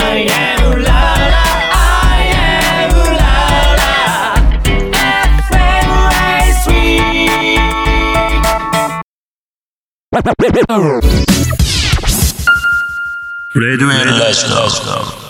I am la la I am la la FM3 レデュエルラジオ。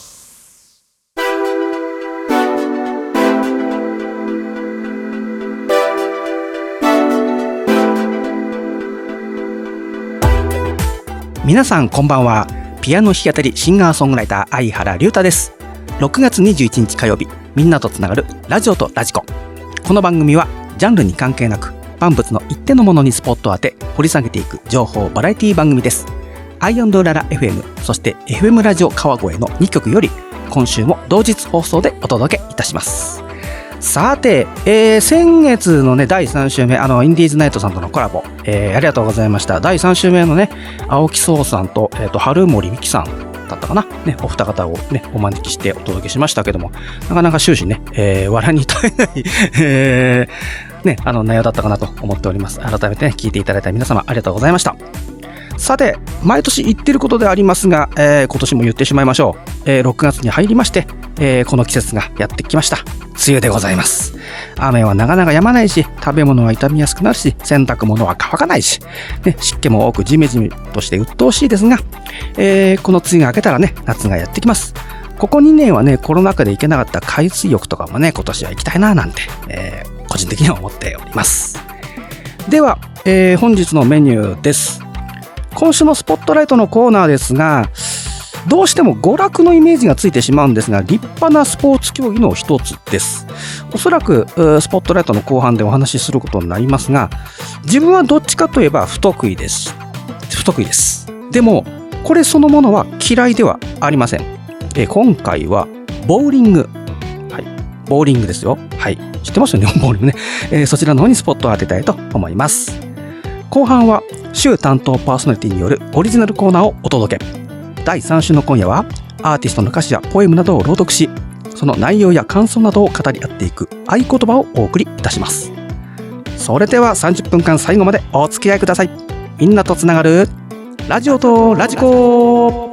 皆さんこんばんは。ピアノ弾き語りシンガーソングライター相原龍太です。6月21日火曜日、みんなとつながるラジオとラジコ。この番組はジャンルに関係なく万物の一定のものにスポットを当て掘り下げていく情報バラエティ番組です。アイ&ララ FM そして FM ラジオ川越の2局より今週も同日放送でお届けいたします。さて、先月のね第3週目インディーズナイトさんとのコラボ、ありがとうございました。第3週目のね青木壮さんと、春森美樹さんだったかな、ね、お二方をねお招きしてお届けしましたけども、なかなか終始ね、笑いに耐えない内容だったかなと思っております。改めて、ね、聞いていただいた皆様ありがとうございました。さて、毎年言ってることでありますが、今年も言ってしまいましょう。6月に入りまして、この季節がやってきました。梅雨でございます。雨はなかなか止まないし、食べ物は傷みやすくなるし、洗濯物は乾かないし、ね、湿気も多くジメジメとして鬱陶しいですが、この梅雨が明けたらね、夏がやってきます。ここ2年はね、コロナ禍で行けなかった海水浴とかもね、今年は行きたいななんて、個人的には思っております。では、本日のメニューです。今週のスポットライトのコーナーですが、どうしても娯楽のイメージがついてしまうんですが、立派なスポーツ競技の一つです。おそらくスポットライトの後半でお話しすることになりますが、自分はどっちかといえば不得意です。でもこれそのものは嫌いではありません。今回はボーリング、ボーリングですよ。知ってますよね、ボーリングね。そちらの方にスポットを当てたいと思います。後半は週担当パーソナリティによるオリジナルコーナーをお届け。第3週の今夜はアーティストの歌詞やポエムなどを朗読し、その内容や感想などを語り合っていく合言葉をお送りいたします。それでは30分間最後までお付き合いください。みんなとつながるラジオとラジコ。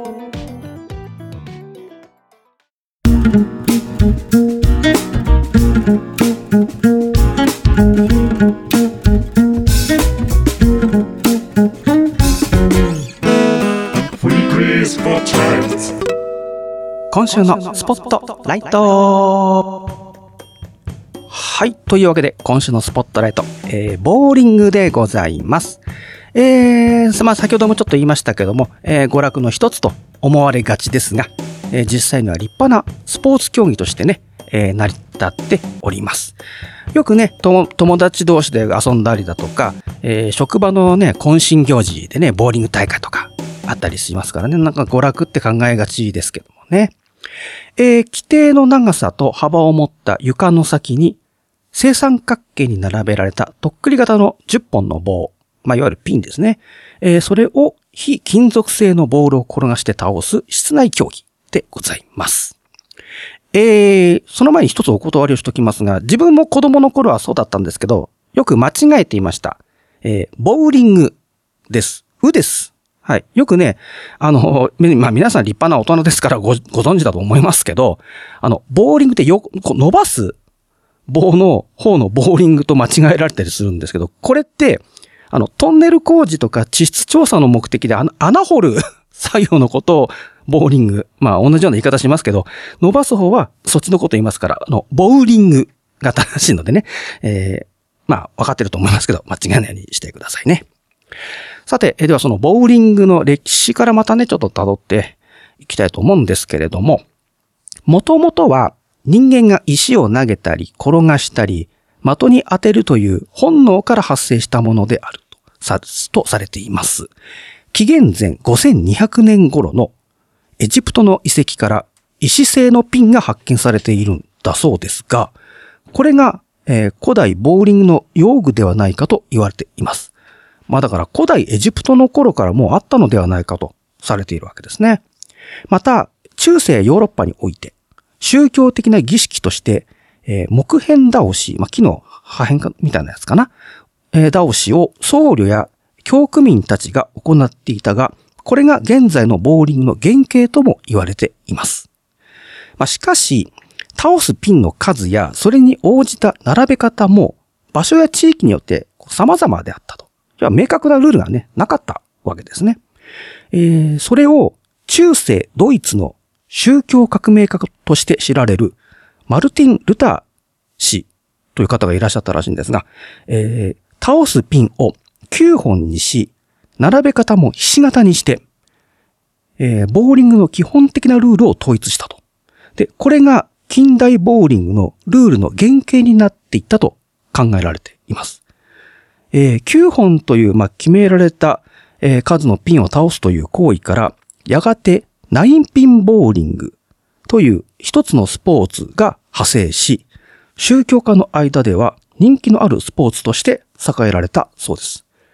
今週のスポットライト。はい、というわけで今週のスポットライト、ボーリングでございます。先ほどもちょっと言いましたけども、娯楽の一つと思われがちですが、実際には立派なスポーツ競技としてね、成り立っております。よくね、友達同士で遊んだりだとか、職場のね懇親行事でねボーリング大会とかあったりしますからね、なんか娯楽って考えがちですけどもね。規定の長さと幅を持った床の先に正三角形に並べられたとっくり型の10本の棒、いわゆるピンですね。それを非金属製のボールを転がして倒す室内競技でございます。その前に一つお断りをしときますが、自分も子供の頃はそうだったんですけど、よく間違えていました。ボウリングです。です。よくね、皆さん立派な大人ですからご存知だと思いますけど、ボーリングって伸ばす棒の方のボーリングと間違えられたりするんですけど、これって、トンネル工事とか地質調査の目的で穴掘る作業のことをボーリング、同じような言い方しますけど、伸ばす方はそっちのこと言いますから、ボウリングが正しいのでね、分かってると思いますけど、間違えないようにしてくださいね。さて、ではそのボウリングの歴史からまたね、ちょっと辿っていきたいと思うんですけれども、もともとは人間が石を投げたり転がしたり的に当てるという本能から発生したものであるとされています。紀元前5200年頃のエジプトの遺跡から石製のピンが発見されているんだそうですが、これが、古代ボウリングの用具ではないかと言われています。だから古代エジプトの頃からもうあったのではないかとされているわけですね。また、中世ヨーロッパにおいて、宗教的な儀式として、木片倒し、木の破片みたいなやつかな。倒しを僧侶や教区民たちが行っていたが、 これが現在のボーリングの原型とも言われています。しかし、倒すピンの数やそれに応じた並べ方も場所や地域によって様々であったと。明確なルールがね、なかったわけですね。それを中世ドイツの宗教革命家として知られるマルティン・ルター氏という方がいらっしゃったらしいんですが、倒すピンを9本にし、並べ方もひし形にして、ボーリングの基本的なルールを統一したと。で、これが近代ボーリングのルールの原型になっていったと考えられています。9本という、決められた、数のピンを倒すという行為から、やがて9ピンボーリングという一つのスポーツが派生し、宗教家の間では人気のあるスポーツとして栄えられたそうです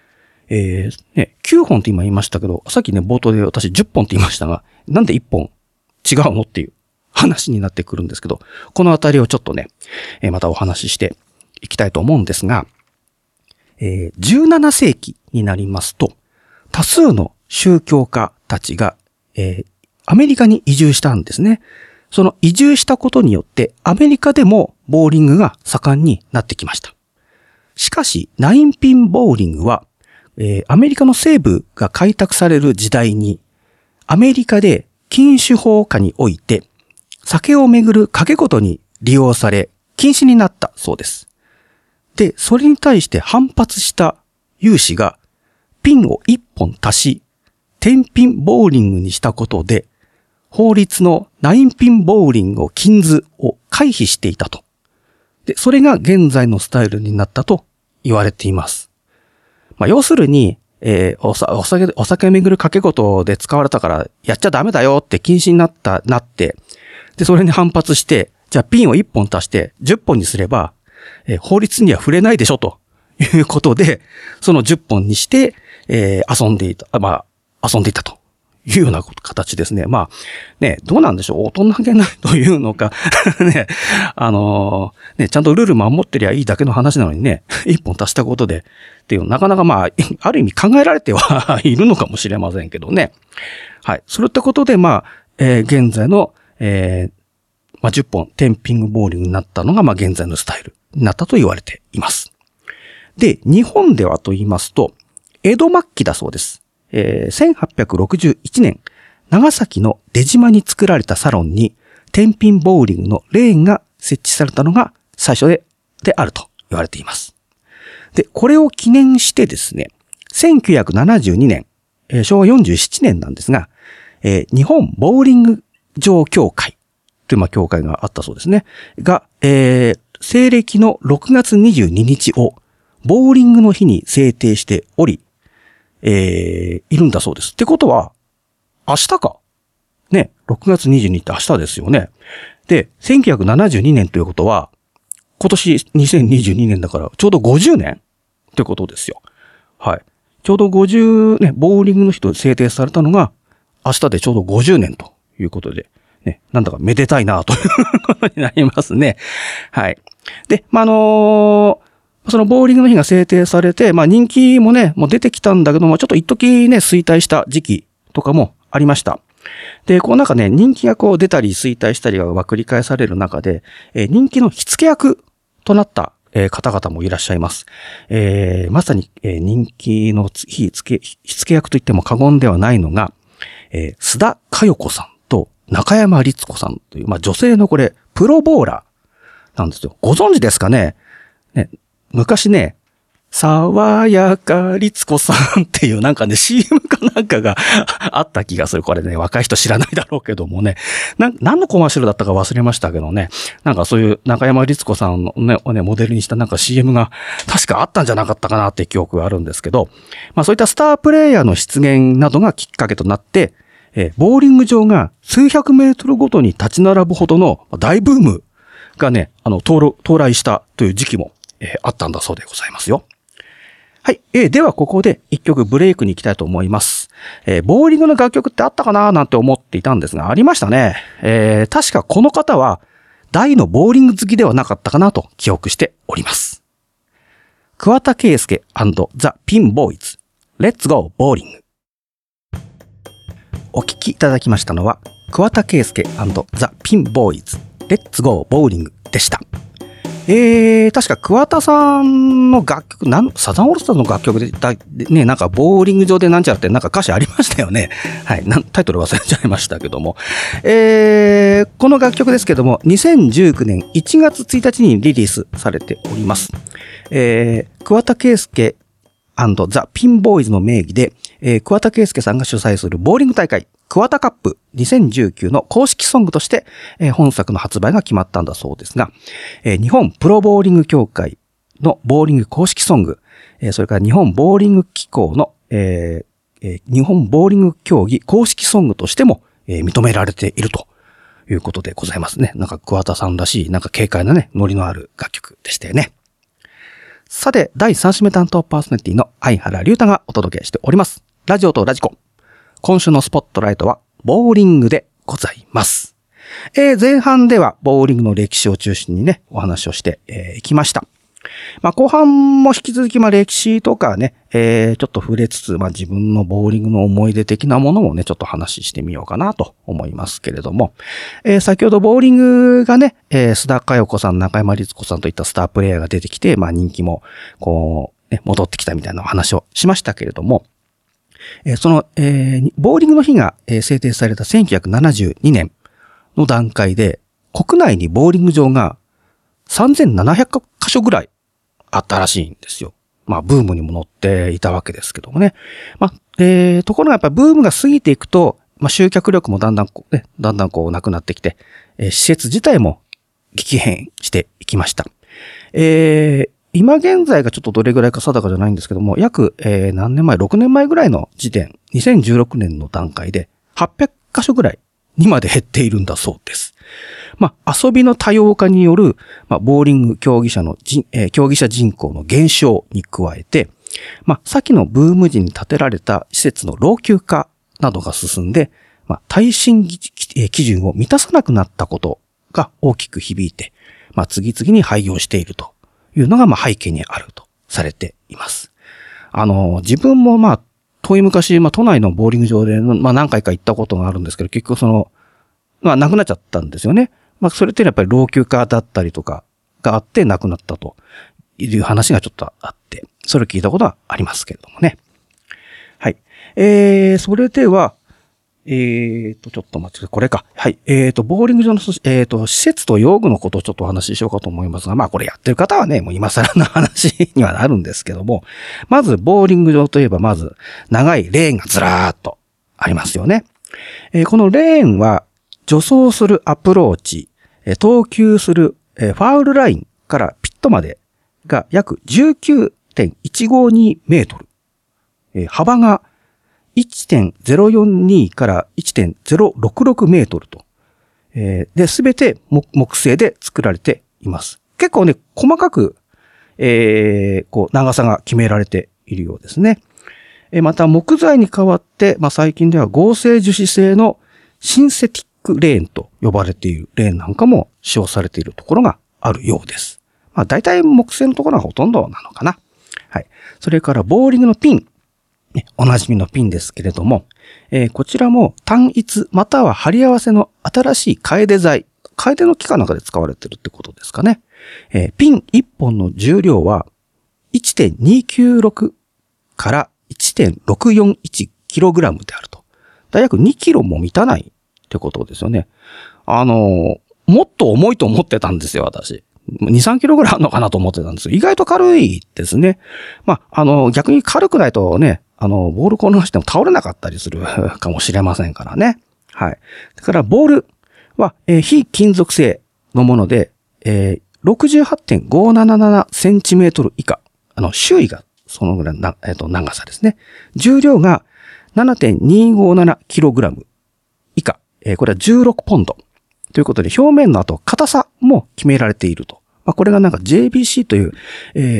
。9本って今言いましたけど、さっきね、冒頭で私10本って言いましたが、なんで1本違うのっていう話になってくるんですけど、このあたりをちょっとね、またお話ししていきたいと思うんですが、17世紀になりますと、多数の宗教家たちが、アメリカに移住したんですね。その移住したことによって、アメリカでもボーリングが盛んになってきました。しかし、9ピンボーリングは、アメリカの西部が開拓される時代に、アメリカで禁酒法下において、酒をめぐる賭け事に利用され、禁止になったそうです。で、それに対して反発した有志が、ピンを1本足し、10ピンボーリングにしたことで、法律の9ピンボーリングを禁ずを回避していたと。で、それが現在のスタイルになったと言われています。要するに、お酒をめぐる賭け事で使われたからやっちゃダメだよって禁止になって、で、それに反発して、じゃあピンを1本足して10本にすれば、法律には触れないでしょということで、その10本にして、遊んでいたというような形ですね。どうなんでしょう。大人げないというのか、ね、ちゃんとルール守ってりゃいいだけの話なのにね、1本足したことで、っていう、なかなかある意味考えられてはいるのかもしれませんけどね。はい。そういったことで、現在の、10本、10ピングボーリングになったのが、現在のスタイルになったと言われています。で、日本ではと言いますと、江戸末期だそうです。1861年、長崎の出島に作られたサロンに、10ピンボーリングのレーンが設置されたのが最初であると言われています。で、これを記念してですね、1972年、昭和47年なんですが、日本ボーリング場協会という協会があったそうですね。が、西暦の6月22日をボーリングの日に制定しており、いるんだそうです。ってことは、明日か。ね、6月22日って明日ですよね。で、1972年ということは、今年2022年だからちょうど50年ってことですよ。はい。ちょうど50ね、ボーリングの日と制定されたのが、明日でちょうど50年ということで、ね、なんだかめでたいなということになりますね。はい。で、そのボーリングの日が制定されて、人気もね、もう出てきたんだけども、ちょっと一時ね、衰退した時期とかもありました。で、なんかね、人気が出たり衰退したりが繰り返される中で、人気の火付け役となった、方々もいらっしゃいます。まさに、人気の火付け役といっても過言ではないのが、須田佳代子さんと中山律子さんという、女性のプロボーラーなんですよ。ご存知ですかね？ね、昔ね、爽やか律子さんっていうなんかね、CM かなんかがあった気がする。これね、若い人知らないだろうけどもね。何のコマーシャルだったか忘れましたけどね。なんかそういう中山律子さんをね、モデルにしたなんか CM が確かあったんじゃなかったかなって記憶があるんですけど、そういったスタープレイヤーの出現などがきっかけとなって、ボーリング場が数百メートルごとに立ち並ぶほどの大ブームがね、到来したという時期も、あったんだそうでございますよ。はい。ではここで一曲ブレイクに行きたいと思います。ボーリングの楽曲ってあったかななんて思っていたんですが、ありましたね。確かこの方は大のボーリング好きではなかったかなと記憶しております。桑田佳祐&ザ・ピンボーイズ。レッツゴーボーリング。 お聴きいただきましたのは、桑田佳祐&ザ・ピンボーイズ、レッツゴーボーリングでした。確か桑田さんの楽曲、サザンオールスターズの楽曲で、ね、なんかボーリング場でなんちゃらってなんか歌詞ありましたよね。はい。タイトル忘れちゃいましたけども。この楽曲ですけども、2019年1月1日にリリースされております。桑田佳祐&ザ・ピンボーイズの名義で、桑田佳祐さんが主催するボーリング大会、桑田カップ2019の公式ソングとして、本作の発売が決まったんだそうですが、日本プロボーリング協会のボーリング公式ソング、それから日本ボーリング機構の、日本ボーリング競技公式ソングとしても、認められているということでございますね。なんか桑田さんらしい、なんか軽快なね、ノリのある楽曲でしたよね。さて、第3週目担当パーソナリティの相原龍太がお届けしております。ラジオとラジコ。今週のスポットライトは、ボーリングでございます。前半では、ボーリングの歴史を中心にね、お話をしていきました。後半も引き続き、歴史とかね、ちょっと触れつつ、自分のボーリングの思い出的なものもね、ちょっと話してみようかなと思いますけれども、先ほどボーリングがね、須田佳代子さん、中山律子さんといったスタープレイヤーが出てきて、人気も、戻ってきたみたいなお話をしましたけれども、その、ボーリングの日が、制定された1972年の段階で、国内にボーリング場が3700カ所ぐらいあったらしいんですよ。ブームにも乗っていたわけですけどもね。ところがやっぱりブームが過ぎていくと、集客力もだんだんなくなってきて、施設自体も激変していきました。今現在がちょっとどれぐらいか定かじゃないんですけども、約、何年前 ?6 年前ぐらいの時点、2016年の段階で800カ所ぐらいにまで減っているんだそうです。遊びの多様化による、ボーリング競技者人口の減少に加えて、先のブーム時に建てられた施設の老朽化などが進んで、耐震基準を満たさなくなったことが大きく響いて、次々に廃業しているというのが背景にあるとされています。自分も遠い昔、都内のボーリング場で何回か行ったことがあるんですけど、結局なくなっちゃったんですよね。それってやっぱり老朽化だったりとかがあってなくなったという話がちょっとあって、それを聞いたことはありますけれどもね。はい。それでは、ちょっと待って、これか。はい。ボーリング場の、施設と用具のことをちょっとお話ししようかと思いますが、これやってる方はね、もう今更の話にはなるんですけども、まず、ボーリング場といえば、まず、長いレーンがずらーっとありますよね。このレーンは、助走するアプローチ、投球する、ファウルラインからピットまでが約 19.152 メートル。幅が1.042 から 1.066 メートルと。で、すべて木製で作られています。結構ね、細かく、長さが決められているようですね。また、木材に代わって、最近では合成樹脂製のシンセティックレーンと呼ばれているレーンなんかも使用されているところがあるようです。大体木製のところがほとんどなのかな。はい。それからボーリングのピン。おなじみのピンですけれども、こちらも単一または貼り合わせの新しいカエデ材。カエデの木かなんかで使われているってことですかね。ピン1本の重量は 1.296 から1.641 キログラムであると。約2キロも満たないってことですよね。もっと重いと思ってたんですよ、私。2、3キロぐらいあるのかなと思ってたんですよ。意外と軽いですね。逆に軽くないとね、ボール転がしても倒れなかったりするかもしれませんからね。はい。だから、ボールは、非金属製のもので、68.577 センチメートル以下。周囲がそのぐらいな、長さですね。重量が 7.257 キログラム以下。これは16ポンド。ということで、表面の硬さも決められていると。これがなんか JBC という、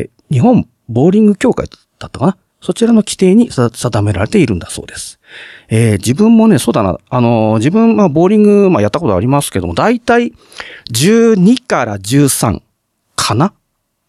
日本ボーリング協会だったかな。そちらの規定に定められているんだそうです。自分もね、そうだな。自分、ボーリング、やったことありますけども、だいたい12から13かな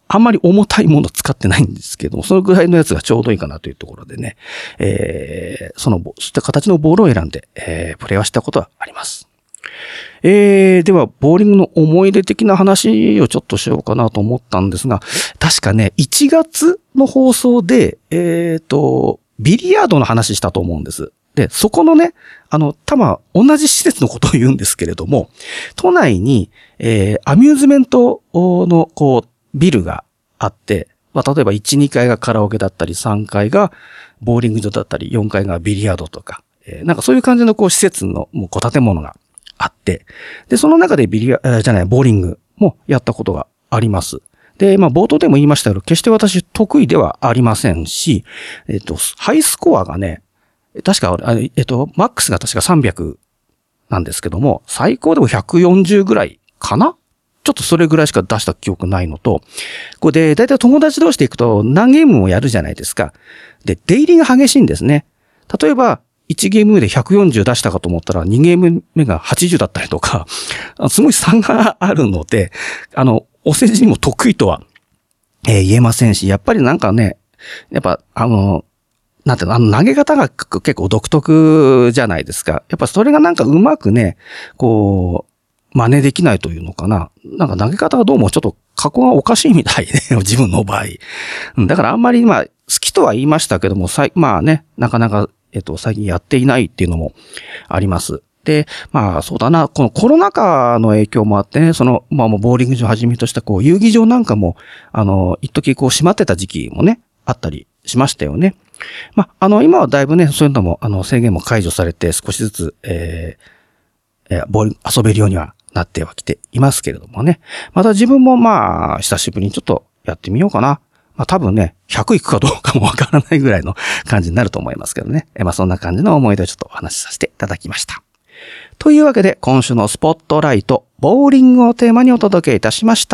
あんまり重たいもの使ってないんですけども、そのぐらいのやつがちょうどいいかなというところでね、そういった形のボールを選んで、プレイはしたことはあります。では、ボーリングの思い出的な話をちょっとしようかなと思ったんですが、確かね、1月の放送で、ビリヤードの話したと思うんです。で、そこのね、多分同じ施設のことを言うんですけれども、都内に、アミューズメントの、ビルがあって、例えば1、2階がカラオケだったり、3階がボーリング場だったり、4階がビリヤードとか、なんかそういう感じの施設の建物があって、で、その中でボーリングもやったことがあります。で、冒頭でも言いましたけど、決して私得意ではありませんし、ハイスコアがね、確か、マックスが確か300なんですけども、最高でも140ぐらいかな？ちょっとそれぐらいしか出した記憶ないのと、これで、だいたい友達同士で行くと何ゲームもやるじゃないですか。で、出入りが激しいんですね。例えば、1ゲーム目で140出したかと思ったら、2ゲーム目が80だったりとか、すごい差があるので、お世辞にも得意とは、言えませんし、やっぱりなんかね、やっぱ、なんていうの、投げ方が結構独特じゃないですか。やっぱそれがなんかうまくね、真似できないというのかな。なんか投げ方がどうもちょっと加工がおかしいみたいで、自分の場合。だからあんまり好きとは言いましたけども、なかなか、最近やっていないっていうのもあります。で、そうだな、このコロナ禍の影響もあってね、もうボーリング場をはじめとした遊戯場なんかも、一時閉まってた時期もね、あったりしましたよね。今はだいぶね、そういうのも、制限も解除されて少しずつ、ボーリング遊べるようにはなってはきていますけれどもね。また自分も久しぶりにちょっとやってみようかな。多分ね、100いくかどうかもわからないぐらいの感じになると思いますけどね。そんな感じの思い出をちょっとお話しさせていただきました。というわけで、今週のスポットライト、ボーリングをテーマにお届けいたしました。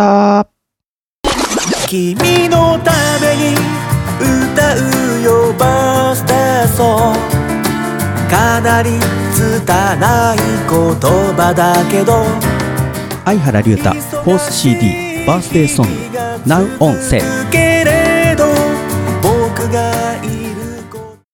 君のために歌うよバースデーソング、かなり拙い言葉だけど、 相原龍太 4th CD バースデーソング Now on Sale。 けれど僕がいる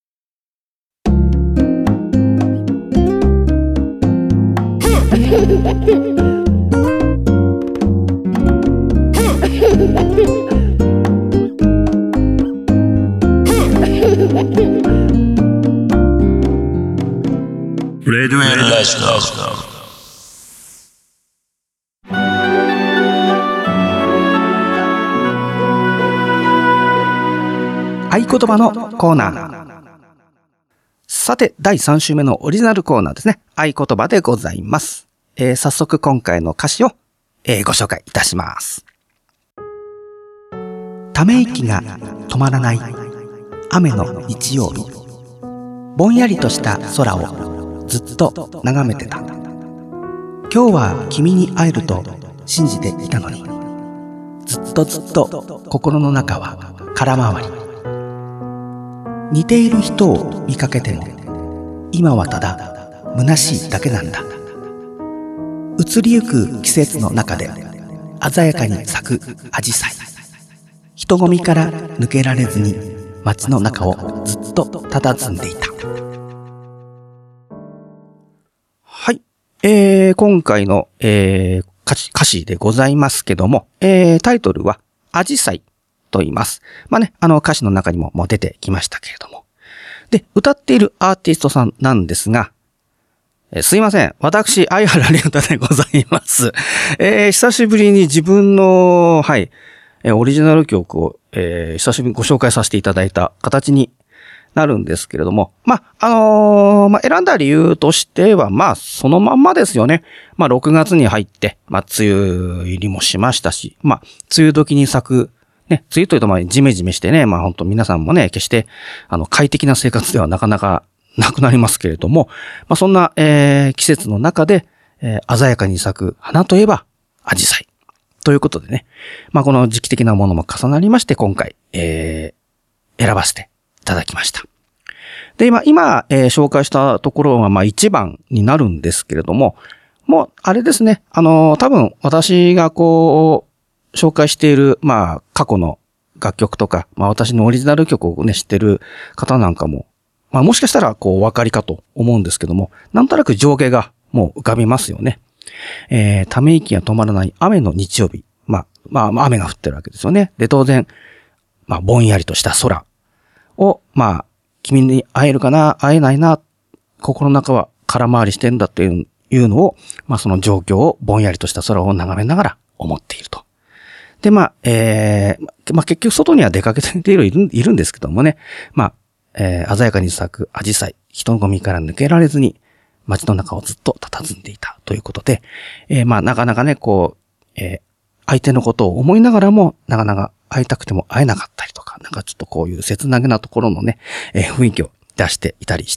レデュエルラジオ。 合言葉のコーナー。さて、第3週目のオリジナルコーナーですね。合言葉でございます。早速今回の歌詞を、ご紹介いたします。ため息が止まらない雨の日曜日。ぼんやりとした空をずっと眺めてた。今日は君に会えると信じていたのに、ずっと心の中は空回り。似ている人を見かけても、今はただ虚しいだけなんだ。移りゆく季節の中で鮮やかに咲くアジサイ。人混みから抜けられずに街の中をずっと佇んでいた。はい。今回の、歌詞でございますけども、タイトルはアジサイと言います。歌詞の中にももう出てきましたけれども。で、歌っているアーティストさんなんですが、すいません。私、相原龍太でございます。久しぶりに自分の、オリジナル曲を、久しぶりにご紹介させていただいた形になるんですけれども、選んだ理由としては、そのまんまですよね。6月に入って、梅雨入りもしましたし、梅雨時に咲く、ね、梅雨というとジメジメしてね、本当皆さんもね、決して、快適な生活ではなかなかなくなりますけれども、そんな、季節の中で、鮮やかに咲く花といえば、アジサイ。ということでね、この時期的なものも重なりまして、今回、選ばせていただきました。で、今、紹介したところが、1番になるんですけれども、もう、あれですね、多分、私が紹介している、過去の楽曲とか、私のオリジナル曲をね、知ってる方なんかも、もしかしたら、お分かりかと思うんですけども、なんとなく情景がもう浮かびますよね。ため息が止まらない雨の日曜日。雨が降ってるわけですよね。で、当然、ぼんやりとした空を、君に会えるかな、会えないな、心の中は空回りしてるんだっていうのを、その状況をぼんやりとした空を眺めながら思っていると。で、結局外には出かけているんですけどもね、鮮やかに咲く紫陽花、人混みから抜けられずに、街の中をずっと佇んでいたということで、なかなかね、相手のことを思いながらも、なかなか会いたくても会えなかったりとか、なんかちょっとこういう切なげなところのね、雰囲気を出していたりして、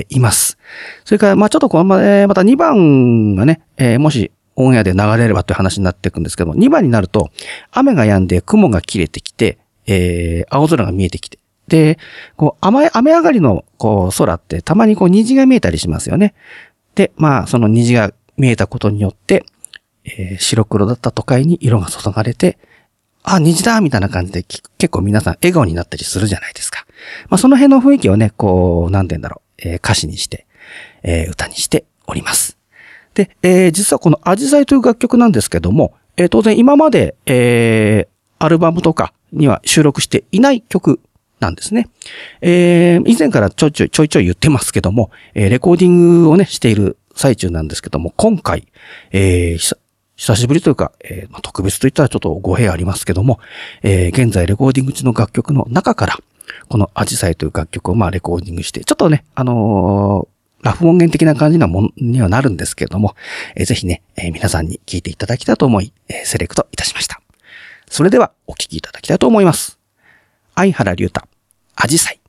います。それから、ちょっとまた2番がね、もしオンエアで流れればという話になっていくんですけども、2番になると、雨が止んで雲が切れてきて、青空が見えてきて、で、雨上がりの空ってたまに虹が見えたりしますよね。で、その虹が見えたことによって、白黒だった都会に色が注がれて、虹だみたいな感じで結構皆さん笑顔になったりするじゃないですか。その辺の雰囲気をね、なんて言うんだろう、歌詞にして、歌にしております。で、実はこのアジサイという楽曲なんですけども、当然今まで、アルバムとかには収録していない曲なんですね。以前からちょいちょい言ってますけども、レコーディングをね、している最中なんですけども、今回、久しぶりというか、特別といったらちょっと語弊ありますけども、現在レコーディング中の楽曲の中から、このアジサイという楽曲をレコーディングして、ちょっとね、ラフ音源的な感じにはなるんですけれども、ぜひね、皆さんに聴いていただきたいと思い、セレクトいたしました。それではお聴きいただきたいと思います。相原龍太、アジサイ。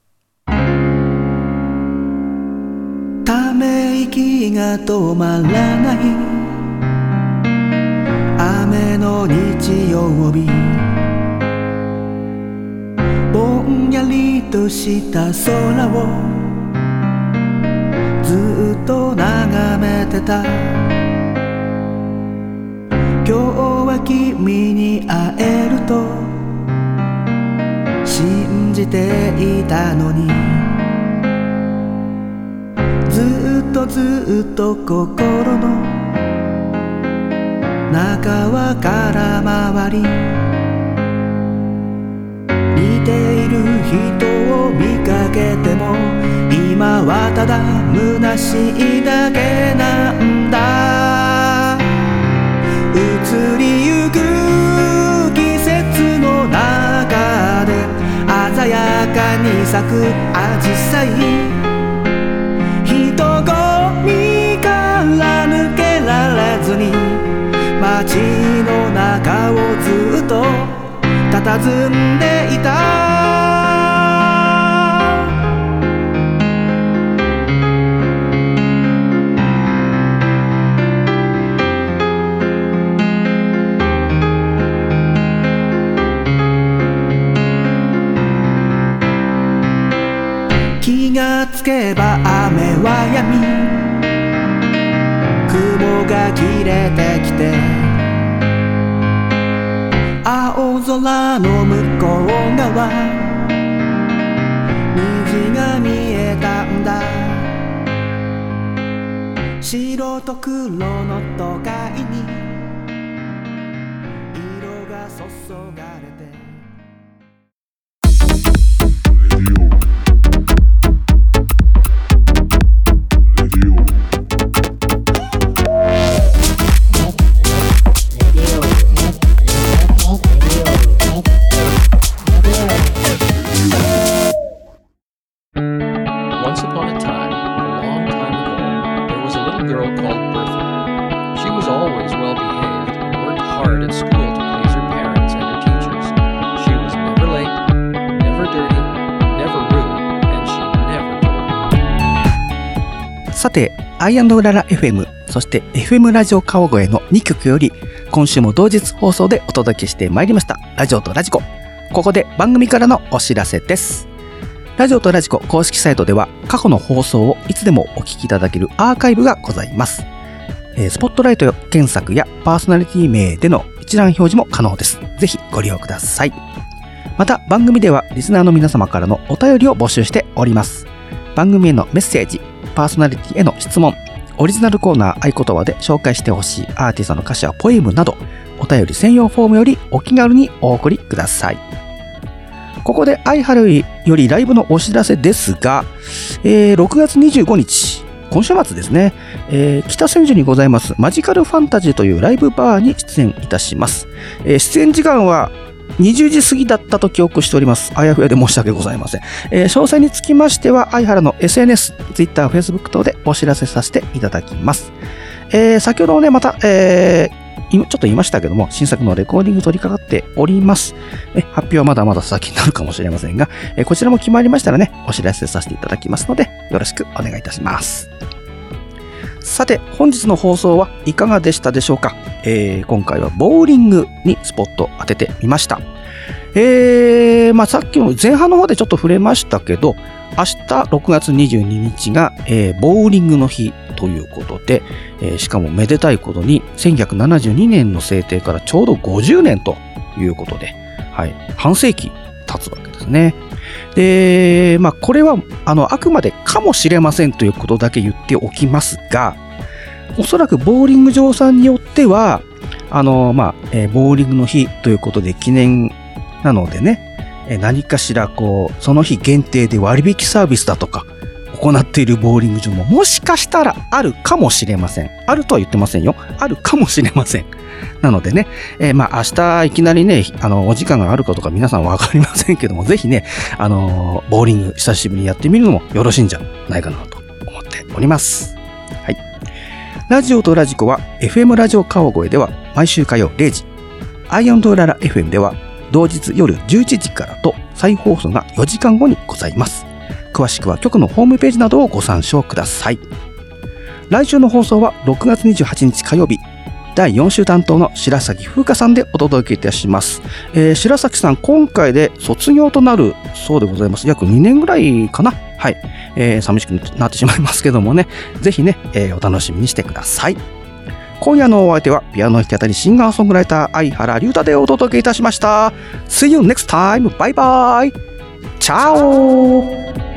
ため息が止まらない雨の日曜日、ぼんやりとした空をずっと眺めてた。今日は君に会えると信じていたのに、ずっと心の中は空回り、似ている人を見かけても今はただ虚しいだけなんだ。移りゆく季節の中で鮮やかに咲くアジサイ、人混みから抜けられずに街の中をずっと佇んでいた。気がつけば雨は止み、雲が切れてきて、青空の向こう側虹が見えたんだ。白と黒の都会に色が注がれて、 さて、アイ&うらら FM、そして FM ラジオ川越の2曲より、今週も同日放送でお届けしてまいりました、ラジオとラジコ。ここで番組からのお知らせです。ラジオとラジコ公式サイトでは、過去の放送をいつでもお聞きいただけるアーカイブがございます。スポットライト検索やパーソナリティ名での一覧表示も可能です。ぜひご利用ください。また番組ではリスナーの皆様からのお便りを募集しております。番組へのメッセージ、パーソナリティへの質問、オリジナルコーナー合言葉で紹介してほしいアーティストの歌詞やポエムなど、お便り専用フォームよりお気軽にお送りください。ここで相原よりライブのお知らせですが、6月25日、今週末ですね、北千住にございますマジカルファンタジーというライブバーに出演いたします。出演時間は20時過ぎだったと記憶しております。あやふやで申し訳ございません。詳細につきましては、相原の SNS、Twitter、Facebook 等でお知らせさせていただきます。先ほどね、また、ちょっと言いましたけども、新作のレコーディング取り掛かっております。発表はまだまだ先になるかもしれませんが、こちらも決まりましたらね、お知らせさせていただきますので、よろしくお願いいたします。さて、本日の放送はいかがでしたでしょうか。今回はボーリングにスポットを当ててみました。さっきの前半の方でちょっと触れましたけど、明日6月22日が、ボーリングの日ということで、しかもめでたいことに1972年の制定からちょうど50年ということで、はい、半世紀経つわけですね。で、これはあくまでかもしれませんということだけ言っておきますが、おそらくボーリング場さんによってはボーリングの日ということで記念なのでね、何かしらその日限定で割引サービスだとか行っているボーリング場ももしかしたらあるかもしれません。あるとは言ってませんよ。あるかもしれません。なのでね、明日いきなりね、お時間があるかとか皆さんわかりませんけども、ぜひね、ボーリング久しぶりにやってみるのもよろしいんじゃないかなと思っております。はい。ラジオとラジコは FM ラジオ川越では毎週火曜0時、アイオンドララ FM では同日夜11時からと再放送が4時間後にございます。詳しくは局のホームページなどをご参照ください。来週の放送は6月28日火曜日、第4週担当の白崎風花さんでお届けいたします。白崎さん、今回で卒業となるそうでございます。約2年ぐらいかな。はい。寂しくなってしまいますけどもね、ぜひね、お楽しみにしてください。今夜のお相手はピアノ弾き語りシンガーソングライター相原龍太でお届けいたしました。See you next time. Bye bye. Ciao.